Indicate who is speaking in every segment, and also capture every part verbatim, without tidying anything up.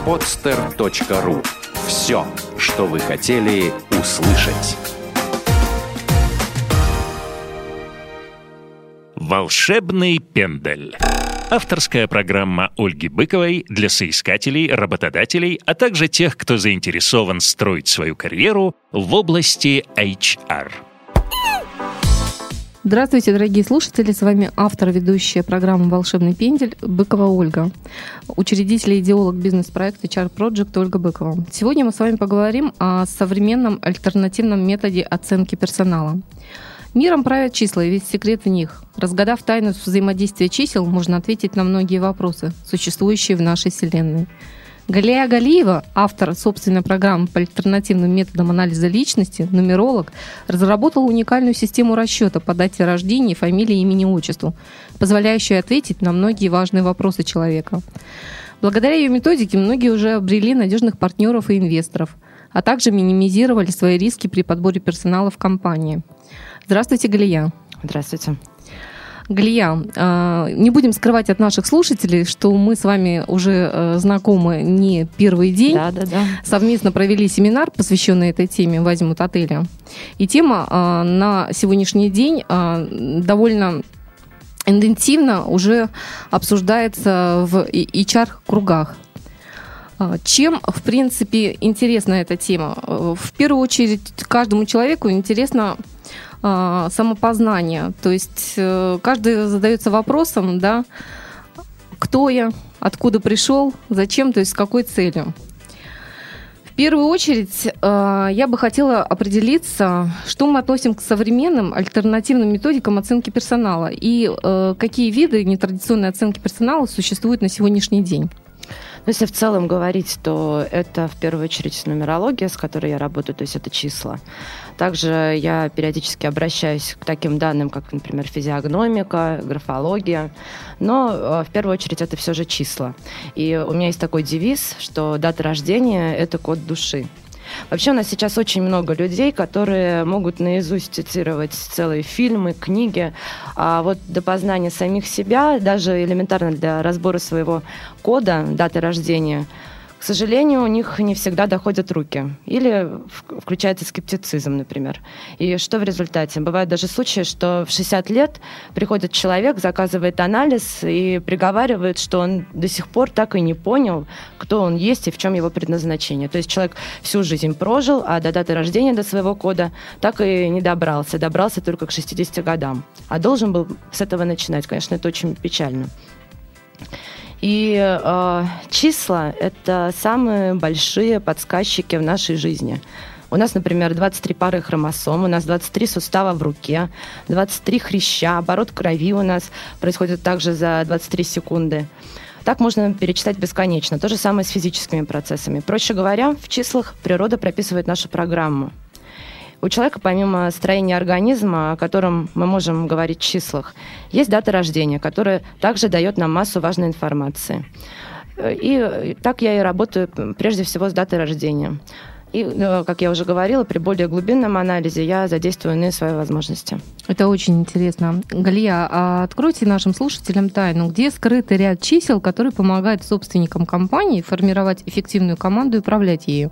Speaker 1: подстер точка ру. Все, что вы хотели услышать.
Speaker 2: «Волшебный пендель». Авторская программа Ольги Быковой для соискателей, работодателей, а также тех, кто заинтересован строить свою карьеру в области эйч ар.
Speaker 3: Здравствуйте, дорогие слушатели! С вами автор, ведущая программы «Волшебный пендель» Быкова Ольга, учредитель и идеолог бизнес-проекта эйч ар Project Ольга Быкова. Сегодня мы с вами поговорим о современном альтернативном методе оценки персонала. Миром правят числа, и весь секрет в них. Разгадав тайну взаимодействия чисел, можно ответить на многие вопросы, существующие в нашей Вселенной. Галия Галиева, автор собственной программы по альтернативным методам анализа личности, нумеролог, разработала уникальную систему расчета по дате рождения, фамилии, имени, отчеству, позволяющую ответить на многие важные вопросы человека. Благодаря ее методике многие уже обрели надежных партнеров и инвесторов, а также минимизировали свои риски при подборе персонала в компании. Здравствуйте, Галия.
Speaker 4: Здравствуйте.
Speaker 3: Галия, не будем скрывать от наших слушателей, что мы с вами уже знакомы не первый день.
Speaker 4: Да, да, да.
Speaker 3: Совместно провели семинар, посвященный этой теме в Азимут отеле. И тема на сегодняшний день довольно интенсивно уже обсуждается в эйч ар-кругах. Чем, в принципе, интересна эта тема? В первую очередь, каждому человеку интересно самопознание. То есть каждый задается вопросом, да, кто я, откуда пришел, зачем, то есть с какой целью. В первую очередь я бы хотела определиться, что мы относим к современным альтернативным методикам оценки персонала и какие виды нетрадиционной оценки персонала существуют на сегодняшний день.
Speaker 4: Если в целом говорить, то это в первую очередь нумерология, с которой я работаю, то есть это числа. Также я периодически обращаюсь к таким данным, как, например, физиогномика, графология. Но в первую очередь это все же числа. И у меня есть такой девиз, что дата рождения – это код души. Вообще у нас сейчас очень много людей, которые могут наизусть цитировать целые фильмы, книги, а вот до познания самих себя, даже элементарно для разбора своего кода, даты рождения, к сожалению, у них не всегда доходят руки. Или включается скептицизм, например. И что в результате? Бывают даже случаи, что в шестьдесят лет приходит человек, заказывает анализ и приговаривает, что он до сих пор так и не понял, кто он есть и в чем его предназначение. То есть человек всю жизнь прожил, а до даты рождения, до своего кода так и не добрался. Добрался только к шестидесяти годам. А должен был с этого начинать. Конечно, это очень печально. И э, числа – это самые большие подсказчики в нашей жизни. У нас, например, двадцать три пары хромосом, у нас двадцать три сустава в руке, двадцать три хряща, оборот крови у нас происходит также за двадцать три секунды. Так можно перечислять бесконечно. То же самое с физическими процессами. Проще говоря, в числах природа прописывает нашу программу. У человека, помимо строения организма, о котором мы можем говорить в числах, есть дата рождения, которая также дает нам массу важной информации. И так я и работаю прежде всего с датой рождения. И, как я уже говорила, при более глубинном анализе я задействую иные свои возможности.
Speaker 3: Это очень интересно. Галия, а откройте нашим слушателям тайну, где скрытый ряд чисел, который помогает собственникам компании формировать эффективную команду и управлять ею?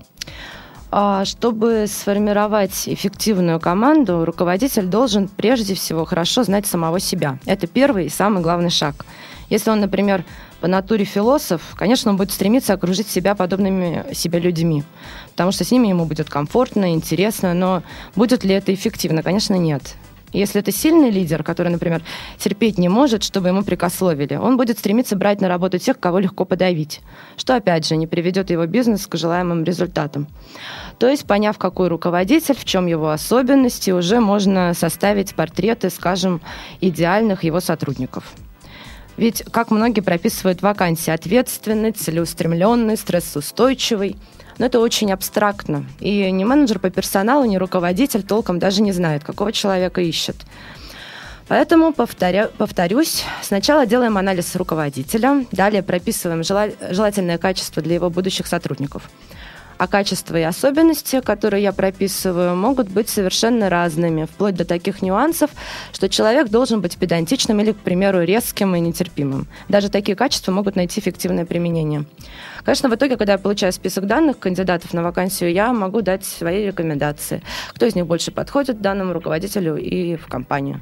Speaker 4: Чтобы сформировать эффективную команду, руководитель должен прежде всего хорошо знать самого себя. Это первый и самый главный шаг. Если он, например, по натуре философ, конечно, он будет стремиться окружить себя подобными себе людьми, потому что с ними ему будет комфортно, интересно, но будет ли это эффективно? Конечно, нет. Если это сильный лидер, который, например, терпеть не может, чтобы ему прикословили, он будет стремиться брать на работу тех, кого легко подавить, что, опять же, не приведет его бизнес к желаемым результатам. То есть, поняв, какой руководитель, в чем его особенности, уже можно составить портреты, скажем, идеальных его сотрудников. Ведь, как многие прописывают вакансии, ответственный, целеустремленный, стрессоустойчивый, но это очень абстрактно. И ни менеджер по персоналу, ни руководитель толком даже не знает, какого человека ищет. Поэтому, повторя... повторюсь, сначала делаем анализ руководителя, далее прописываем жела... желательное качество для его будущих сотрудников. А качества и особенности, которые я прописываю, могут быть совершенно разными, вплоть до таких нюансов, что человек должен быть педантичным или, к примеру, резким и нетерпимым. Даже такие качества могут найти эффективное применение. Конечно, в итоге, когда я получаю список данных кандидатов на вакансию, я могу дать свои рекомендации, кто из них больше подходит данному руководителю и в компанию.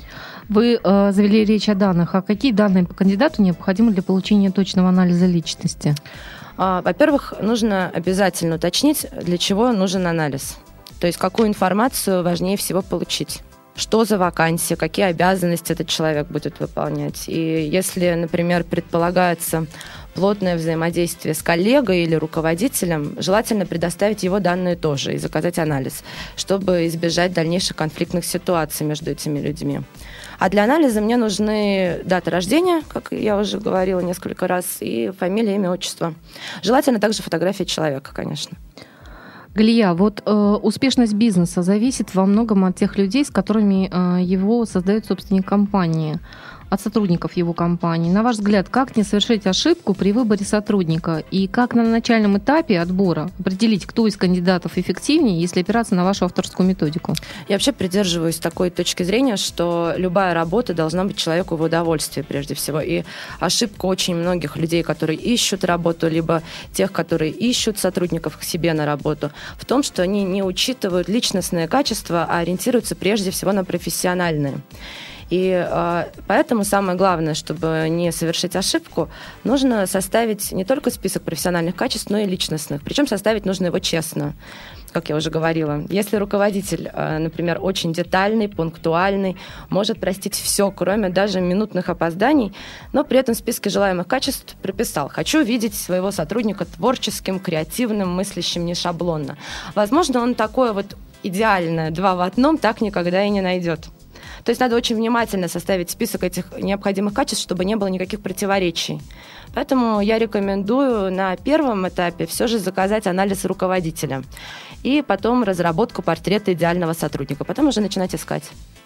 Speaker 3: Вы э, завели речь о данных. А какие данные по кандидату необходимы для получения точного анализа личности?
Speaker 4: Во-первых, нужно обязательно уточнить, для чего нужен анализ. То есть какую информацию важнее всего получить. Что за вакансия, какие обязанности этот человек будет выполнять. И если, например, предполагается плотное взаимодействие с коллегой или руководителем, желательно предоставить его данные тоже и заказать анализ, чтобы избежать дальнейших конфликтных ситуаций между этими людьми. А для анализа мне нужны дата рождения, как я уже говорила несколько раз, и фамилия, имя, отчество. Желательно также фотография человека, конечно.
Speaker 3: Галия, вот э, успешность бизнеса зависит во многом от тех людей, с которыми э, его создает собственник компании, от сотрудников его компании. На ваш взгляд, как не совершить ошибку при выборе сотрудника? И как на начальном этапе отбора определить, кто из кандидатов эффективнее, если опираться на вашу авторскую методику?
Speaker 4: Я вообще придерживаюсь такой точки зрения, что любая работа должна быть человеку в удовольствие прежде всего. И ошибка очень многих людей, которые ищут работу, либо тех, которые ищут сотрудников к себе на работу, в том, что они не учитывают личностные качества, а ориентируются прежде всего на профессиональные. И э, поэтому самое главное, чтобы не совершить ошибку, нужно составить не только список профессиональных качеств, но и личностных. Причем составить нужно его честно, как я уже говорила. Если руководитель, э, например, очень детальный, пунктуальный, может простить все, кроме даже минутных опозданий, но при этом в списке желаемых качеств прописал: «Хочу видеть своего сотрудника творческим, креативным, мыслящим не шаблонно». Возможно, он такое вот идеальное два в одном так никогда и не найдет. То есть надо очень внимательно составить список этих необходимых качеств, чтобы не было никаких противоречий. Поэтому я рекомендую на первом этапе все же заказать анализ руководителя и потом разработку портрета идеального сотрудника. Потом уже начинать искать.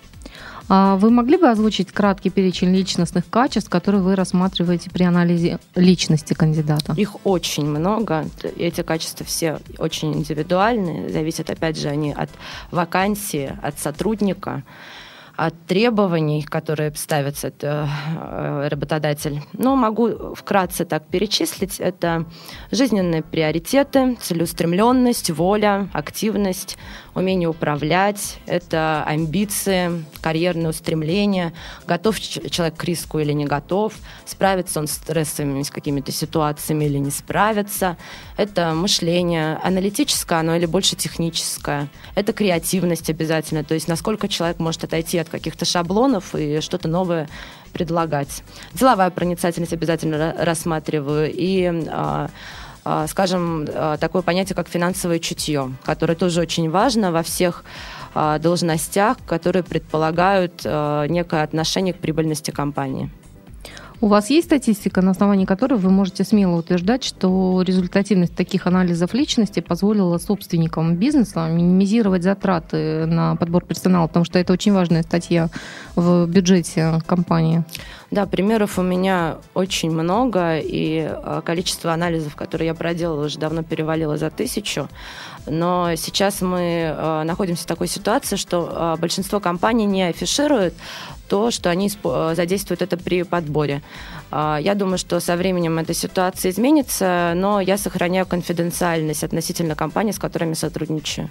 Speaker 3: А вы могли бы озвучить краткий перечень личностных качеств, которые вы рассматриваете при анализе личности кандидата?
Speaker 4: Их очень много. Эти качества все очень индивидуальные. Зависят, опять же, они от вакансии, от сотрудника, от требований, которые ставится это, э, работодатель. Но могу вкратце так перечислить. Это жизненные приоритеты, целеустремленность, воля, активность, умение управлять, это амбиции, карьерные устремления, готов человек к риску или не готов, справится он с стрессовыми с какими-то ситуациями или не справится, это мышление аналитическое, оно или больше техническое, это креативность обязательно, то есть насколько человек может отойти от каких-то шаблонов и что-то новое предлагать. Деловая проницательность обязательно рассматриваю и скажем, такое понятие, как финансовое чутье, которое тоже очень важно во всех должностях, которые предполагают некое отношение к прибыльности компании.
Speaker 3: У вас есть статистика, на основании которой вы можете смело утверждать, что результативность таких анализов личности позволила собственникам бизнеса минимизировать затраты на подбор персонала, потому что это очень важная статья в бюджете компании?
Speaker 4: Да, примеров у меня очень много, и количество анализов, которые я проделала, уже давно перевалило за тысячу. Но сейчас мы находимся в такой ситуации, что большинство компаний не афишируют то, что они задействуют это при подборе. Я думаю, что со временем эта ситуация изменится, но я сохраняю конфиденциальность относительно компаний, с которыми сотрудничаю.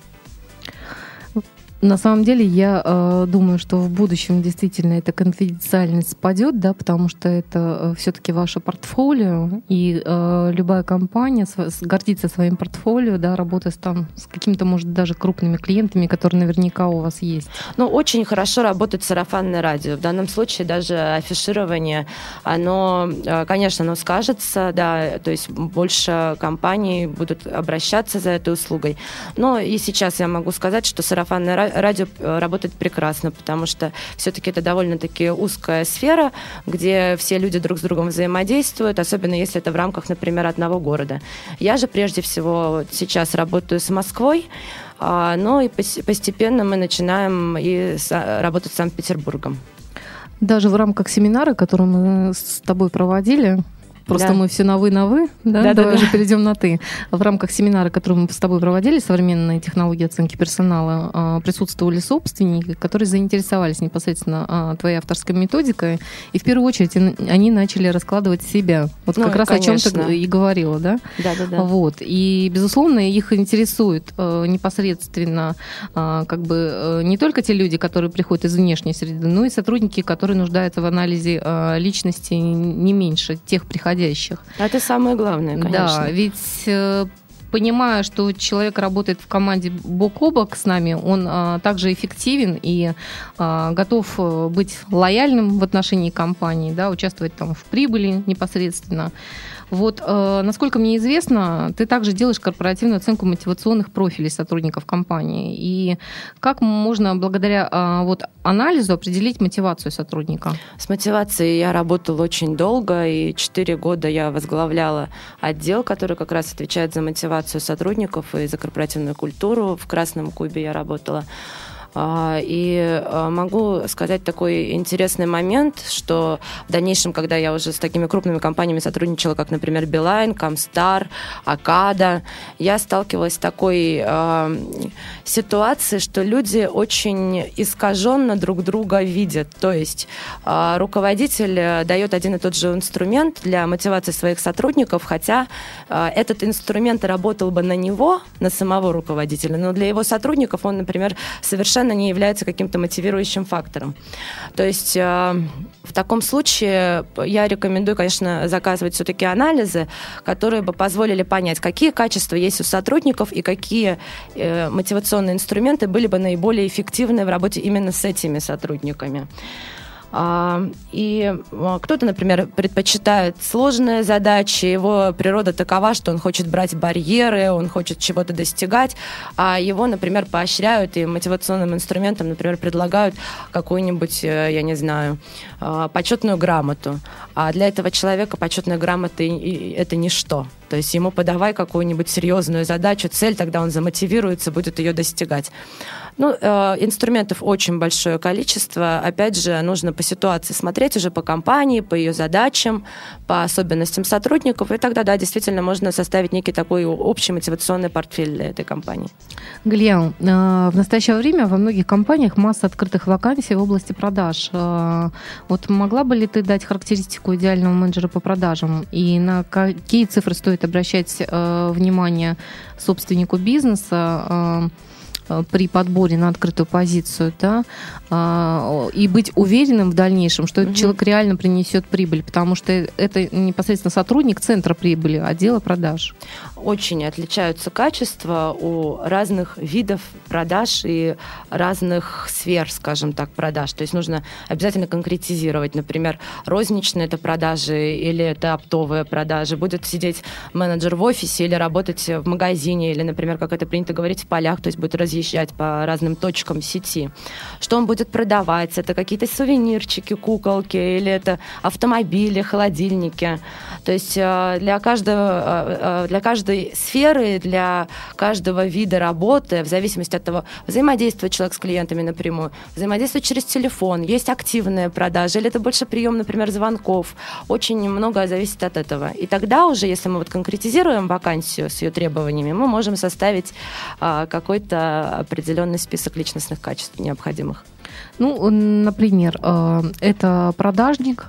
Speaker 3: На самом деле, я э, думаю, что в будущем действительно эта конфиденциальность спадет, да, потому что это э, все-таки ваше портфолио, и э, любая компания с, гордится своим портфолио, да, работая с, там, с какими-то, может, даже крупными клиентами, которые наверняка у вас есть.
Speaker 4: Ну, очень хорошо работает сарафанное радио. В данном случае даже афиширование, оно, конечно, оно скажется, да, то есть больше компаний будут обращаться за этой услугой. Но и сейчас я могу сказать, что сарафанное радио радио работает прекрасно, потому что все-таки это довольно-таки узкая сфера, где все люди друг с другом взаимодействуют, особенно если это в рамках, например, одного города. Я же прежде всего сейчас работаю с Москвой, но и постепенно мы начинаем и работать с Санкт-Петербургом.
Speaker 3: Даже в рамках семинара, который мы с тобой проводили, Просто
Speaker 4: да.
Speaker 3: мы все на вы, на вы, да?
Speaker 4: Да,
Speaker 3: Давай
Speaker 4: да,
Speaker 3: уже
Speaker 4: да.
Speaker 3: перейдем на ты. В рамках семинара, который мы с тобой проводили, современные технологии оценки персонала, присутствовали собственники, которые заинтересовались непосредственно твоей авторской методикой, и в первую очередь они начали раскладывать себя. Вот ну, как раз конечно. О чем ты и говорила, да?
Speaker 4: Да, да, да.
Speaker 3: Вот. И, безусловно, их интересует непосредственно как бы не только те люди, которые приходят из внешней среды, но и сотрудники, которые нуждаются в анализе личности не меньше тех приходящих.
Speaker 4: Это самое главное, конечно.
Speaker 3: Да, ведь понимая, что человек работает в команде бок о бок с нами, он а, также эффективен и а, готов быть лояльным в отношении компании, да, участвовать там в прибыли непосредственно. Вот, э, насколько мне известно, ты также делаешь корпоративную оценку мотивационных профилей сотрудников компании. И как можно благодаря э, вот, анализу определить мотивацию сотрудника?
Speaker 4: С мотивацией я работала очень долго, и четыре года я возглавляла отдел, который как раз отвечает за мотивацию сотрудников и за корпоративную культуру. В Красном Кубе я работала. И могу сказать такой интересный момент, что в дальнейшем, когда я уже с такими крупными компаниями сотрудничала, как, например, Билайн, Камстар, Акада, я сталкивалась с такой э, ситуацией, что люди очень искаженно друг друга видят. То есть э, руководитель дает один и тот же инструмент для мотивации своих сотрудников, хотя э, этот инструмент работал бы на него, на самого руководителя, но для его сотрудников он, например, совершенно не является каким-то мотивирующим фактором. То есть э, в таком случае я рекомендую, конечно, заказывать все-таки анализы, которые бы позволили понять, какие качества есть у сотрудников и какие э, мотивационные инструменты были бы наиболее эффективны в работе именно с этими сотрудниками. И кто-то, например, предпочитает сложные задачи, его природа такова, что он хочет брать барьеры, он хочет чего-то достигать, а его, например, поощряют и мотивационным инструментом, например, предлагают какую-нибудь, я не знаю, почетную грамоту. А для этого человека почетная грамота – это ничто. То есть ему подавай какую-нибудь серьезную задачу, цель, тогда он замотивируется, будет ее достигать. Ну, э, инструментов очень большое количество. Опять же, нужно по ситуации смотреть уже по компании, по ее задачам, по особенностям сотрудников. И тогда, да, действительно можно составить некий такой общий мотивационный портфель для этой компании.
Speaker 3: Галия, э, в настоящее время во многих компаниях масса открытых вакансий в области продаж. Э, вот могла бы ли ты дать характеристику идеального менеджера по продажам? И на какие цифры стоит обращать э, внимание собственнику бизнеса э, при подборе на открытую позицию, да, э, и быть уверенным в дальнейшем, что этот mm-hmm. человек реально принесет прибыль, потому что это непосредственно сотрудник центра прибыли, отдела продаж.
Speaker 4: Очень отличаются качества у разных видов продаж и разных сфер, скажем так, продаж. То есть нужно обязательно конкретизировать. Например, розничные это продажи или это оптовые продажи. Будет сидеть менеджер в офисе или работать в магазине, или, например, как это принято говорить, в полях, то есть будет разъезжать по разным точкам сети. Что он будет продавать? Это какие-то сувенирчики, куколки, или это автомобили, холодильники. То есть для каждого, для каждой сферы, для каждого вида работы, в зависимости от того, взаимодействует человек с клиентами напрямую, взаимодействует через телефон, есть активные продажи, или это больше прием, например, звонков. Очень много зависит от этого. И тогда уже, если мы вот конкретизируем вакансию с ее требованиями, мы можем составить а, какой-то определенный список личностных качеств необходимых.
Speaker 3: Ну, например, это продажник,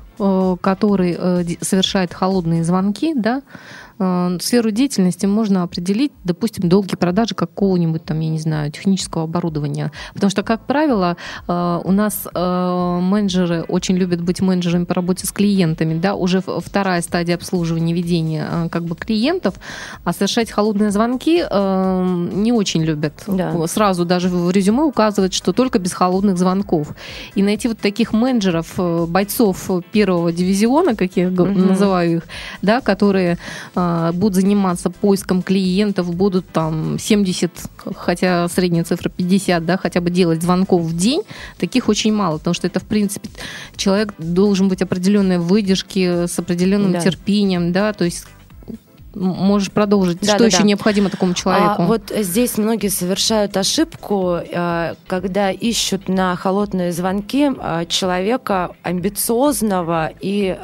Speaker 3: который совершает холодные звонки, да. Сферу деятельности можно определить, допустим, долгие продажи какого-нибудь там, я не знаю, технического оборудования. Потому что, как правило, у нас менеджеры очень любят быть менеджерами по работе с клиентами, да, уже вторая стадия обслуживания, ведения как бы клиентов, а совершать холодные звонки не очень любят. Да. Сразу даже в резюме указывают, что только без холодных звонков. И найти вот таких менеджеров, бойцов первого дивизиона, как я угу. называю их, да, которые будут заниматься поиском клиентов, будут там семьдесят, хотя средняя цифра пятьдесят, да, хотя бы делать звонков в день, таких очень мало, потому что это, в принципе, человек должен быть определенной выдержки, с определенным да. терпением, да, то есть можешь продолжить.
Speaker 4: Да,
Speaker 3: что
Speaker 4: да,
Speaker 3: еще
Speaker 4: да.
Speaker 3: необходимо такому человеку?
Speaker 4: А, вот здесь многие совершают ошибку, когда ищут на холодные звонки человека амбициозного и,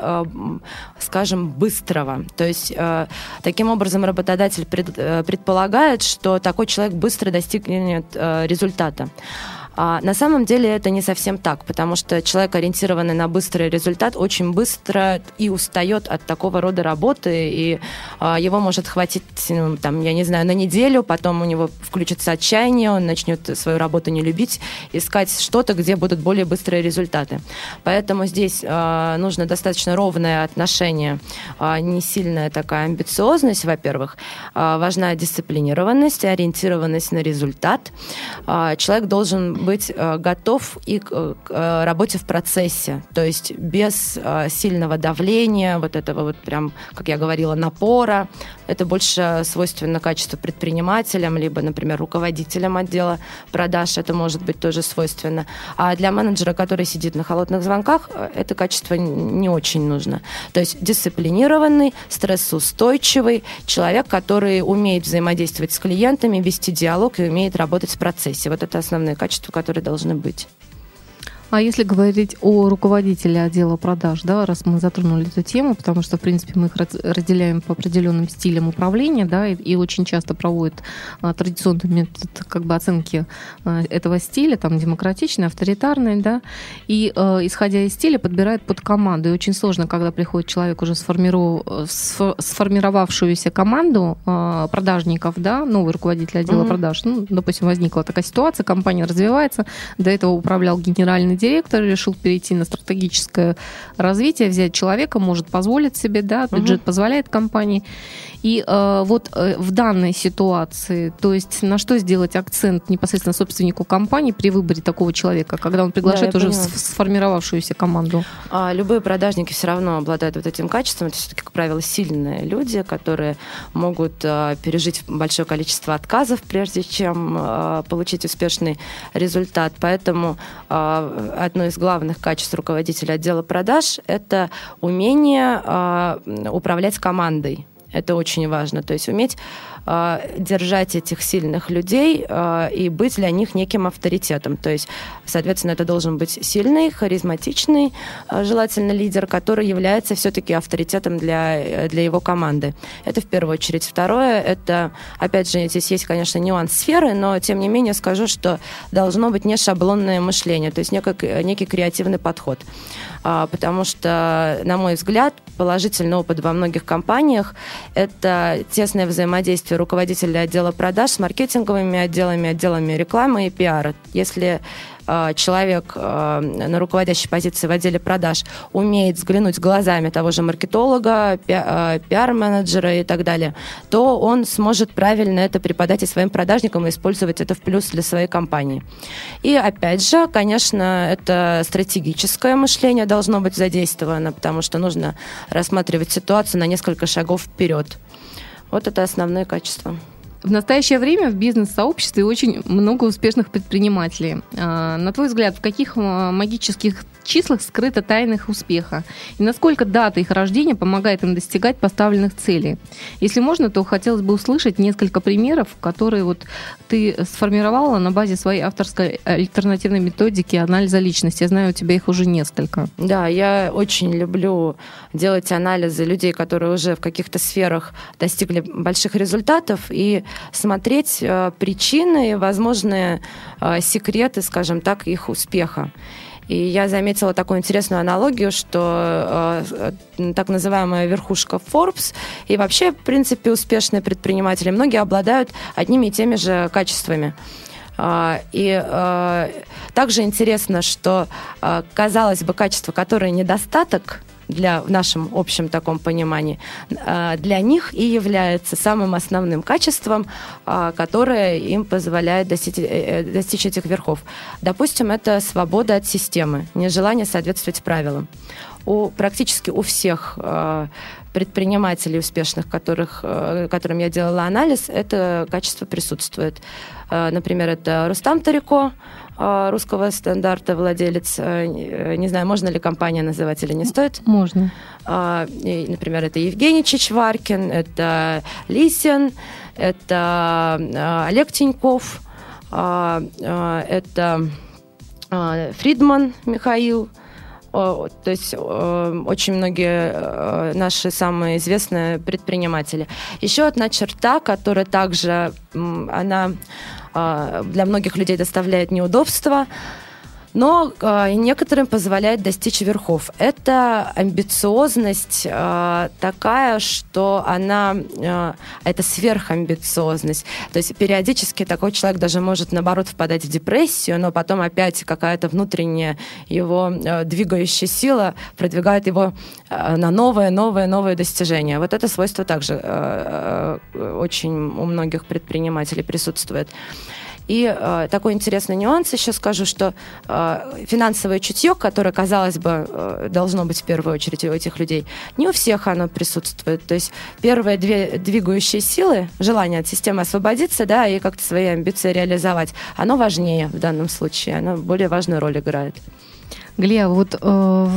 Speaker 4: скажем, быстрого. То есть таким образом работодатель предполагает, что такой человек быстро достигнет результата. А на самом деле это не совсем так, потому что человек, ориентированный на быстрый результат, очень быстро и устает от такого рода работы, и а, его может хватить, ну, там, я не знаю, на неделю, потом у него включится отчаяние, он начнет свою работу не любить, искать что-то, где будут более быстрые результаты. Поэтому здесь а, нужно достаточно ровное отношение, а, не сильная такая амбициозность, во-первых, а, важна дисциплинированность, ориентированность на результат. А, человек должен быть готов и к работе в процессе, то есть без сильного давления, вот этого вот прям, как я говорила, напора. Это больше свойственно качеству предпринимателям, либо, например, руководителям отдела продаж, это может быть тоже свойственно. А для менеджера, который сидит на холодных звонках, это качество не очень нужно. То есть дисциплинированный, стрессоустойчивый человек, который умеет взаимодействовать с клиентами, вести диалог и умеет работать в процессе. Вот это основные качества, которые должны быть.
Speaker 3: А если говорить о руководителе отдела продаж, да, раз мы затронули эту тему, потому что, в принципе, мы их разделяем по определенным стилям управления, да, и, и очень часто проводят а, традиционный метод как бы оценки а, этого стиля, там, демократичный, авторитарный, да, и, а, исходя из стиля, подбирают под команду. И очень сложно, когда приходит человек, уже сформиров... сформировавшуюся команду а, продажников, да, новый руководитель отдела mm-hmm. продаж. Ну, допустим, возникла такая ситуация, компания развивается, до этого управлял генеральный директор, решил перейти на стратегическое развитие, взять человека, может позволить себе, да, бюджет uh-huh. позволяет компании. И э, вот э, в данной ситуации, то есть на что сделать акцент непосредственно собственнику компании при выборе такого человека, когда он приглашает да, уже поняла. сформировавшуюся команду?
Speaker 4: А, любые продажники все равно обладают вот этим качеством. Это все-таки, как правило, сильные люди, которые могут а, пережить большое количество отказов, прежде чем а, получить успешный результат. Поэтому а, одно из главных качеств руководителя отдела продаж – это умение а, управлять командой. Это очень важно. То есть уметь э, держать этих сильных людей э, и быть для них неким авторитетом. То есть, соответственно, это должен быть сильный, харизматичный, э, желательно лидер, который является все-таки авторитетом для, для его команды. Это в первую очередь. Второе, это, опять же, здесь есть, конечно, нюанс сферы, но, тем не менее, скажу, что должно быть не шаблонное мышление, то есть некий, некий креативный подход. Э, потому что, на мой взгляд, положительный опыт во многих компаниях – это тесное взаимодействие руководителя отдела продаж с маркетинговыми отделами, отделами рекламы и пиара. Если э, человек э, на руководящей позиции в отделе продаж умеет взглянуть глазами того же маркетолога, пи- э, пиар-менеджера и так далее, то он сможет правильно это преподать и своим продажникам и использовать это в плюс для своей компании. И опять же, конечно, это стратегическое мышление должно быть задействовано, потому что нужно рассматривать ситуацию на несколько шагов вперед. Вот это основные качества.
Speaker 3: В настоящее время в бизнес-сообществе очень много успешных предпринимателей. На твой взгляд, в каких магических числах скрыта тайна их успеха? И насколько дата их рождения помогает им достигать поставленных целей? Если можно, то хотелось бы услышать несколько примеров, которые вот ты сформировала на базе своей авторской альтернативной методики анализа личности. Я знаю, у тебя их уже несколько.
Speaker 4: Да, я очень люблю делать анализы людей, которые уже в каких-то сферах достигли больших результатов, и смотреть э, причины и возможные э, секреты, скажем так, их успеха. И я заметила такую интересную аналогию, что э, так называемая верхушка Forbes и вообще, в принципе, успешные предприниматели, многие обладают одними и теми же качествами. Uh, и uh, также интересно, что, uh, казалось бы, качество, которое недостаток для, в нашем общем таком понимании, uh, для них и является самым основным качеством, uh, которое им позволяет достичь, uh, достичь этих верхов. Допустим, это свобода от системы, нежелание соответствовать правилам. У, практически у всех э, предпринимателей успешных, которых, которым я делала анализ, это качество присутствует. Например, это Рустам Тарико, русского стандарта владелец. Не знаю, можно ли компания называть или не стоит.
Speaker 3: Можно.
Speaker 4: Например, это Евгений Чичваркин, это Лисин, это Олег Тиньков, это Фридман Михаил. То есть очень многие наши самые известные предприниматели. Еще одна черта, которая также она для многих людей доставляет неудобства, но э, некоторым позволяет достичь верхов. Это амбициозность э, такая, что она... Э, это сверхамбициозность. То есть периодически такой человек даже может, наоборот, впадать в депрессию, но потом опять какая-то внутренняя его э, двигающая сила продвигает его э, на новые, новые, новые достижения. Вот это свойство также э, э, очень у многих предпринимателей присутствует. И э, такой интересный нюанс еще скажу, что э, финансовое чутье, которое, казалось бы, э, должно быть в первую очередь у этих людей, не у всех оно присутствует. То есть первые две двигающие силы, желание от системы освободиться, да, и как-то свои амбиции реализовать, оно важнее в данном случае, оно более важную роль играет.
Speaker 3: Галия, вот э,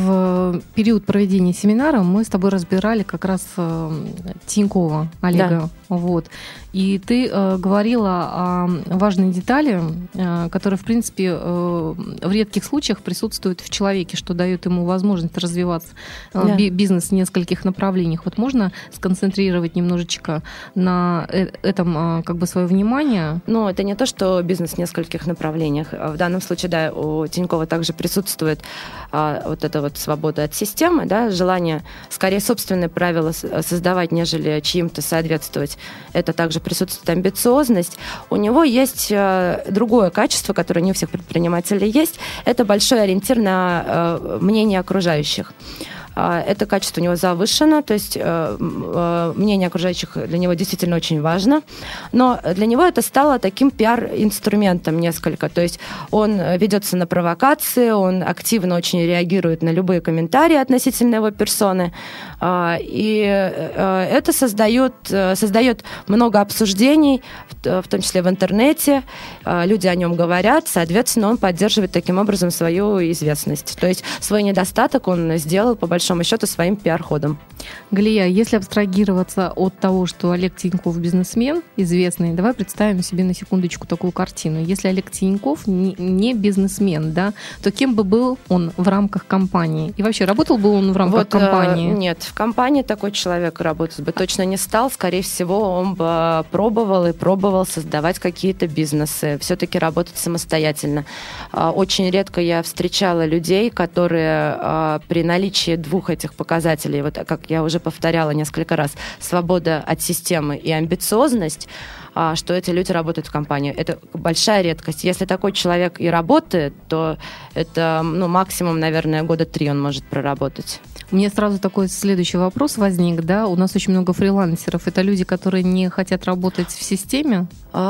Speaker 3: в период проведения семинара мы с тобой разбирали как раз э, Тинькова Олега. Да. Вот. И ты э, говорила о важной детали, э, которая, в принципе, э, в редких случаях присутствует в человеке, что дает ему возможность развиваться э, да. бизнес в нескольких направлениях. Вот можно сконцентрировать немножечко на этом э, как бы свое внимание?
Speaker 4: Ну, это не то, что бизнес в нескольких направлениях. В данном случае, да, у Тинькова также присутствует а, вот эта вот свобода от системы, да, желание скорее собственные правила создавать, нежели чьим-то соответствовать. Это также присутствует амбициозность. У него есть а, другое качество, которое не у всех предпринимателей есть. Это большой ориентир на а, мнение окружающих. Это качество у него завышено, то есть э, мнение окружающих для него действительно очень важно, но для него это стало таким пиар-инструментом несколько, то есть он ведется на провокации, он активно очень реагирует на любые комментарии относительно его персоны, э, и э, это создает, э, создает много обсуждений, в, в том числе в интернете, э, люди о нем говорят, соответственно, он поддерживает таким образом свою известность, то есть свой недостаток он сделал по большому большому счету своим пиар-ходом.
Speaker 3: Галия, если абстрагироваться от того, что Олег Тиньков бизнесмен известный, давай представим себе на секундочку такую картину. Если Олег Тиньков не бизнесмен, да, то кем бы был он в рамках компании? И вообще, работал бы он в рамках
Speaker 4: вот,
Speaker 3: компании?
Speaker 4: Э, нет, в компании такой человек работать бы точно не стал. Скорее всего, он бы пробовал и пробовал создавать какие-то бизнесы, все-таки работать самостоятельно. Очень редко я встречала людей, которые при наличии двух этих показателей, вот как я уже повторяла несколько раз, свобода от системы и амбициозность, что эти люди работают в компании. Это большая редкость. Если такой человек и работает, то это ну, максимум, наверное, года три он может проработать.
Speaker 3: У меня сразу такой следующий вопрос возник. Да? У нас очень много фрилансеров. Это люди, которые не хотят работать в системе?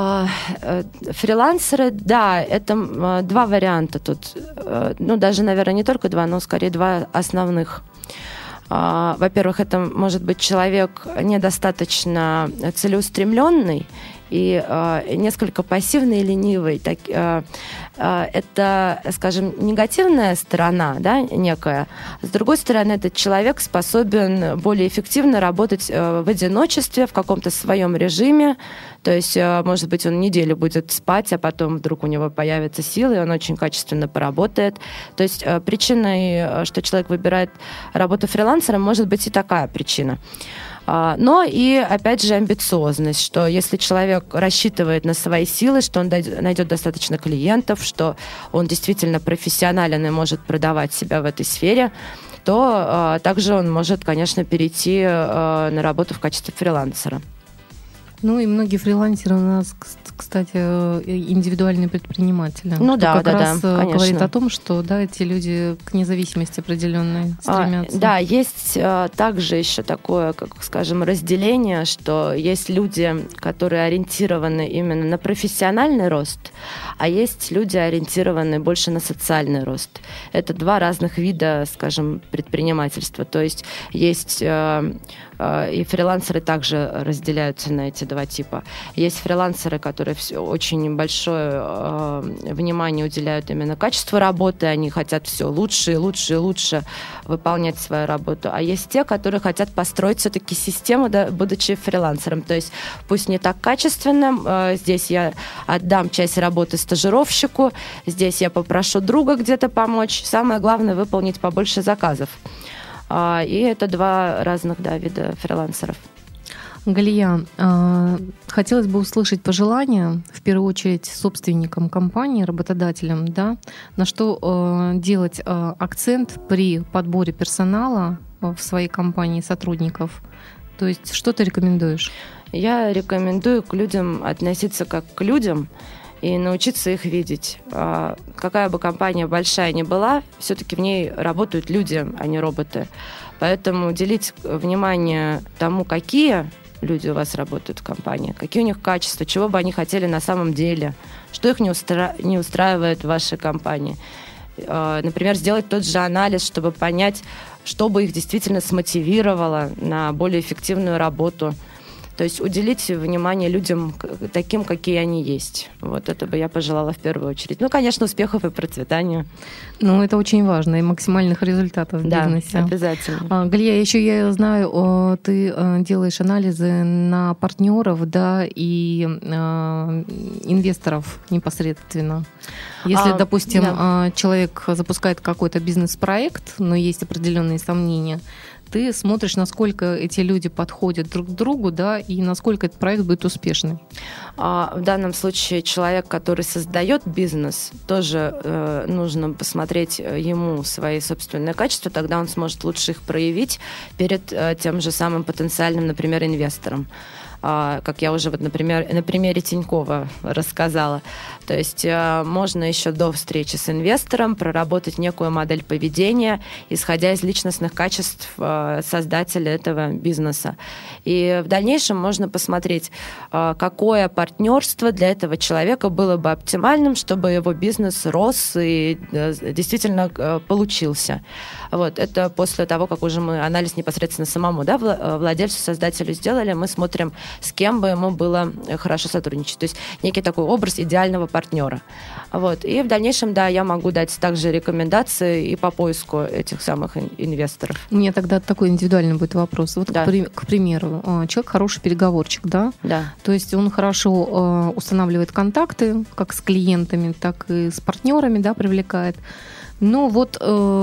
Speaker 4: Фрилансеры, да, это два варианта тут. Ну, даже, наверное, не только два, но скорее два основных. Во-первых, это может быть человек недостаточно целеустремленный и э, несколько пассивный и ленивый. Так, э, э, это, скажем, негативная сторона, да, некая. С другой стороны, этот человек способен более эффективно работать э, в одиночестве, в каком-то своем режиме. То есть, э, может быть, он неделю будет спать, а потом вдруг у него появятся силы, и он очень качественно поработает. То есть э, причиной, что человек выбирает работу фрилансером, может быть и такая причина. Но и, опять же, амбициозность, что если человек рассчитывает на свои силы, что он найдет достаточно клиентов, что он действительно профессионален и может продавать себя в этой сфере, то также он может, конечно, перейти на работу в качестве фрилансера.
Speaker 3: Ну и многие фрилансеры у нас, кстати, индивидуальные предприниматели.
Speaker 4: Ну да,
Speaker 3: как
Speaker 4: да,
Speaker 3: раз
Speaker 4: да, конечно.
Speaker 3: Говорит о том, что да, эти люди к независимости определенной стремятся.
Speaker 4: А, да, есть а, также еще такое, как, скажем, разделение, что есть люди, которые ориентированы именно на профессиональный рост, а есть люди, ориентированные больше на социальный рост. Это два разных вида, скажем, предпринимательства. То есть есть а, И фрилансеры также разделяются на эти два типа. Есть фрилансеры, которые все, очень большое внимание уделяют именно качеству работы, они хотят все лучше и лучше и лучше выполнять свою работу. А есть те, которые хотят построить все-таки систему, да, будучи фрилансером. То есть пусть не так качественно, здесь я отдам часть работы стажировщику, здесь я попрошу друга где-то помочь. Самое главное — выполнить побольше заказов. И это два разных, да, вида фрилансеров.
Speaker 3: Галия, хотелось бы услышать пожелания, в первую очередь, собственникам компании, работодателям, да, на что делать акцент при подборе персонала в своей компании, сотрудников. То есть что ты рекомендуешь? Я рекомендую к людям относиться как к людям и научиться их видеть. Какая бы компания большая ни была, все-таки в ней работают люди, а не роботы. Поэтому уделить внимание тому, какие люди у вас работают в компании, какие у них качества, чего бы они хотели на самом деле, что их не, устра... не устраивает в вашей компании. Например, сделать тот же анализ, чтобы понять, что бы их действительно смотивировало на более эффективную работу. То есть уделить внимание людям таким, какие они есть. Вот это бы я пожелала в первую очередь. Ну, конечно, успехов и процветания. Ну, это очень важно, и максимальных результатов в да, бизнесе. Да, обязательно. Галия, еще я знаю, ты делаешь анализы на партнеров, да, и инвесторов непосредственно. Если, а, допустим, да. человек запускает какой-то бизнес-проект, но есть определенные сомнения, ты смотришь, насколько эти люди подходят друг к другу, да, и насколько этот проект будет успешный. А, в данном случае человек, который создает бизнес, тоже э, нужно посмотреть ему свои собственные качества, тогда он сможет лучше их проявить перед э, тем же самым потенциальным, например, инвестором. Как я уже, вот, например, на примере Тинькова рассказала. То есть можно еще до встречи с инвестором проработать некую модель поведения, исходя из личностных качеств создателя этого бизнеса. И в дальнейшем можно посмотреть, какое партнерство для этого человека было бы оптимальным, чтобы его бизнес рос и действительно получился. Вот. Это после того, как уже мы анализ непосредственно самому, да, владельцу, создателю сделали, мы смотрим, с кем бы ему было хорошо сотрудничать. То есть некий такой образ идеального партнера. Вот. И в дальнейшем, да, я могу дать также рекомендации и по поиску этих самых инвесторов. У меня тогда такой индивидуальный будет вопрос. Вот, да. к, к примеру, человек хороший переговорщик, да? Да. То есть он хорошо устанавливает контакты, как с клиентами, так и с партнерами, да, привлекает. Но вот...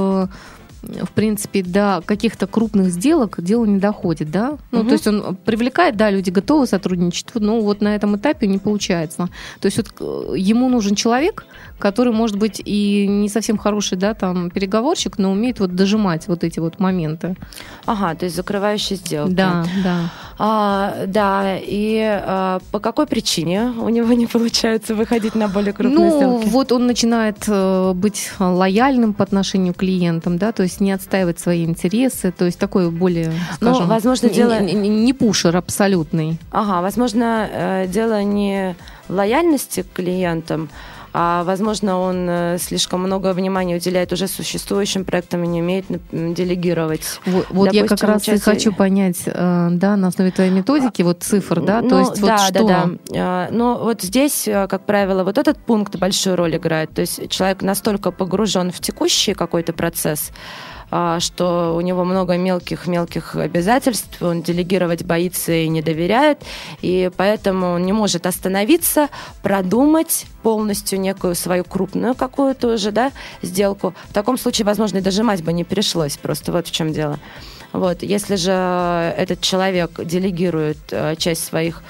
Speaker 3: в принципе, до каких-то крупных сделок дело не доходит, да? Ну, угу. То есть он привлекает, да, люди готовы сотрудничать, но вот на этом этапе не получается. То есть вот ему нужен человек, который, может быть, и не совсем хороший, да, там, переговорщик, но умеет вот дожимать вот эти вот моменты. Ага, то есть закрывающие сделки. Да, да. А, да, и а, по какой причине у него не получается выходить на более крупные ну, сделки? Ну, вот он начинает э, быть лояльным по отношению к клиентам, да, то есть не отстаивать свои интересы, то есть такой более, скажем, ну, возможно, дело... не, не, не пушер абсолютный. Ага, возможно, э, дело не в лояльности к клиентам, а, возможно, он слишком много внимания уделяет уже существующим проектам и не умеет делегировать. Вот, вот допустим, я как раз часть... и хочу понять, да, на основе твоей методики, вот цифр, да, ну, то есть да, вот что? Да, да. Но вот здесь, как правило, вот этот пункт большую роль играет. То есть человек настолько погружен в текущий какой-то процесс, что у него много мелких-мелких обязательств, он делегировать боится и не доверяет, и поэтому он не может остановиться, продумать полностью некую свою крупную какую-то уже, да, сделку. В таком случае, возможно, и дожимать бы не пришлось, просто вот в чем дело. Вот. Если же этот человек делегирует часть своих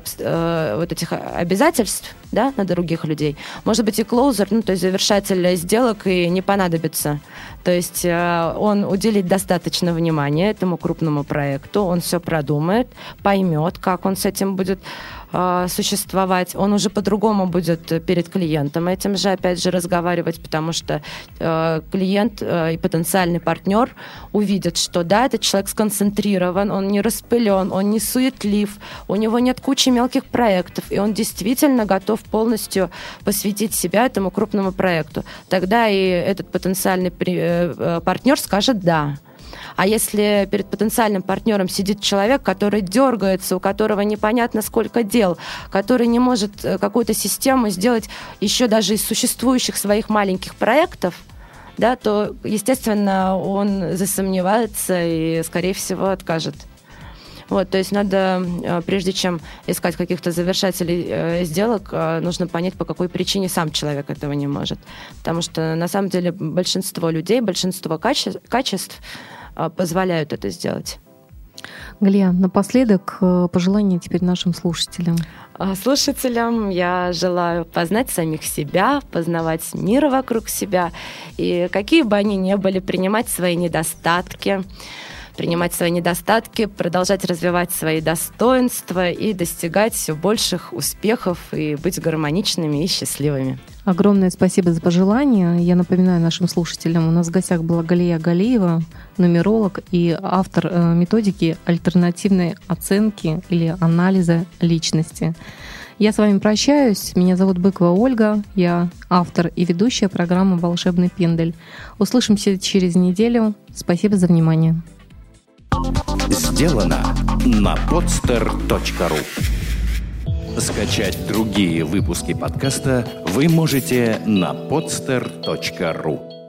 Speaker 3: э, вот этих обязательств, да, на других людей, может быть и клоузер, ну, то есть завершатель сделок и не понадобится. То есть э, он уделит достаточно внимания этому крупному проекту, он все продумает, поймет, как он с этим будет э, существовать. Он уже по-другому будет перед клиентом этим же, опять же, разговаривать, потому что э, клиент э, и потенциальный партнер увидят, что да, этот человек сконцентрирован, он не распылен, он не суетлив, у него нет кучи мелких проектов, и он действительно готов полностью посвятить себя этому крупному проекту. Тогда и этот потенциальный партнер скажет «да».
Speaker 4: А если перед потенциальным партнером сидит человек, который дергается, у которого непонятно сколько дел, который не может какую-то систему сделать еще даже из существующих своих маленьких проектов, да, то, естественно, он засомневается и, скорее всего, откажет. Вот, то есть надо, прежде чем искать каких-то завершателей э, сделок, э, нужно понять, по какой причине сам человек этого не может. Потому что, на самом деле, большинство людей, большинство каче- качеств э, позволяют это сделать.
Speaker 3: Галия, напоследок пожелания теперь нашим слушателям.
Speaker 4: Слушателям я желаю познать самих себя, познавать мир вокруг себя, и какие бы они ни были, принимать свои недостатки, принимать свои недостатки, продолжать развивать свои достоинства и достигать все больших успехов и быть гармоничными и счастливыми.
Speaker 3: Огромное спасибо за пожелания. Я напоминаю нашим слушателям, у нас в гостях была Галия Галиева, нумеролог и автор методики альтернативной оценки или анализа личности. Я с вами прощаюсь. Меня зовут Быкова Ольга. Я автор и ведущая программы «Волшебный пендель». Услышимся через неделю. Спасибо за внимание.
Speaker 1: Сделано на подстер точка ру. Скачать другие выпуски подкаста вы можете на подстер точка ру.